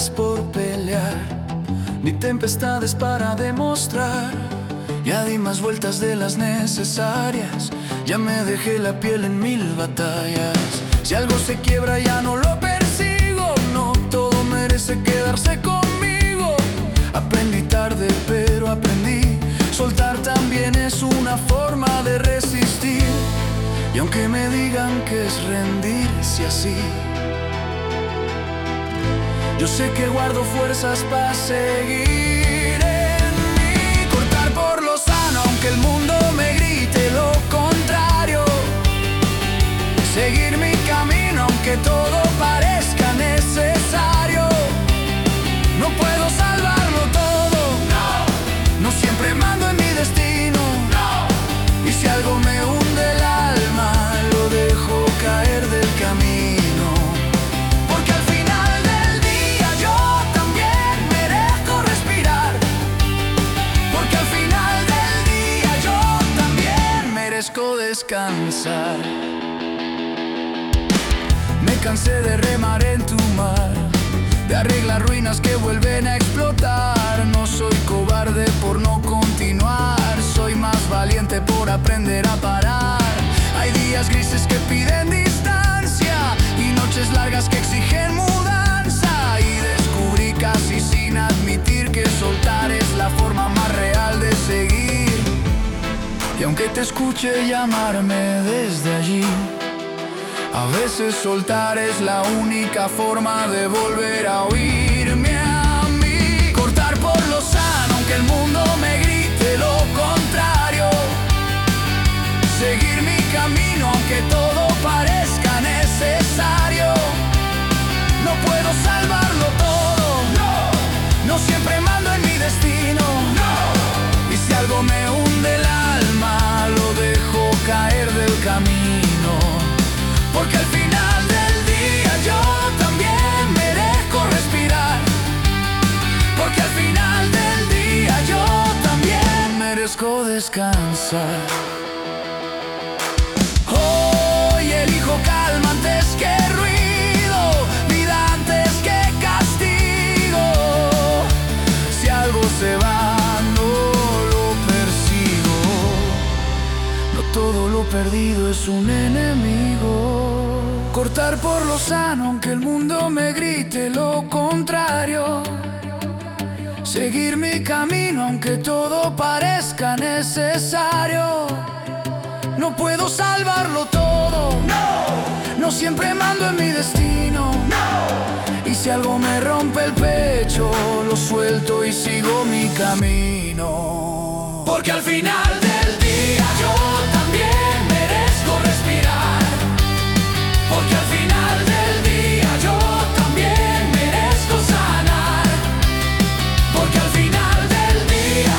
guerras por pelear, ni tempestades para demostrar. Ya di más vueltas de las necesarias, ya me dejé la piel en 1000 batallas. Si algo se quiebra ya no lo persigo, no todo merece quedarse conmigo. Aprendí tarde pero aprendí, soltar también es una forma de resistir. Y aunque me digan que es rendirse así, yo sé que guardo fuerzas para seguir en mí. Cortar por lo sano aunque el mundo me grite lo contrario. Seguir mi camino aunque todo parezca necesario. No puedo salvarlo todo, no siempre mando en mi destino. Y si algo me hunde el alma, lo dejo caer del camino. Porque al final del día yo también merezco respirar. Porque al final del día yo también merezco descansar. Me cansé de remar en tu mar, de arreglar ruinas que vuelven a explotar. No soy cobarde por no continuar, soy más valiente por aprender a parar. Hay días grises que piden distancia y noches largas que exigen mudanza. Y descubrí casi sin admitir que soltar es la forma más real de seguir. Y aunque te escuche llamarme desde allí, a veces soltar es la única forma de volver a oírme a mí. Cortar por lo sano aunque el mundo me grite lo contrario. Seguir mi camino aunque todo parezca necesario. No puedo salvarlo todo, no siempre mando en mi destino. Y si algo me hunde el alma, lo dejo caer del camino. Porque al final del día yo también merezco respirar. Porque al final del día yo también merezco descansar. Hoy elijo calma antes que ruido, vida antes que castigo. Si algo se va, no lo persigo. No todo lo perdido es un enemigo. Cortar por lo sano aunque el mundo me grite lo contrario. Seguir mi camino aunque todo parezca necesario. No puedo salvarlo todo, no siempre mando en mi destino. Y si algo me rompe el pecho, lo suelto y sigo mi camino. Porque al final del día yo también merezco respirar. Porque al final del día yo también merezco sanar. Porque al final del día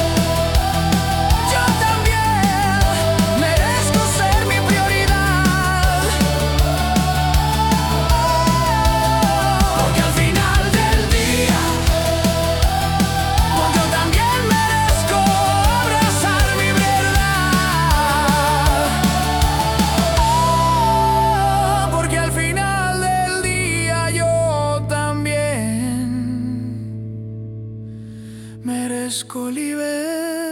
yo también merezco ser mi prioridad. Porque al final del día yo también merezco abrazar mi verdad. Porque al final del día yo también merezco libertad.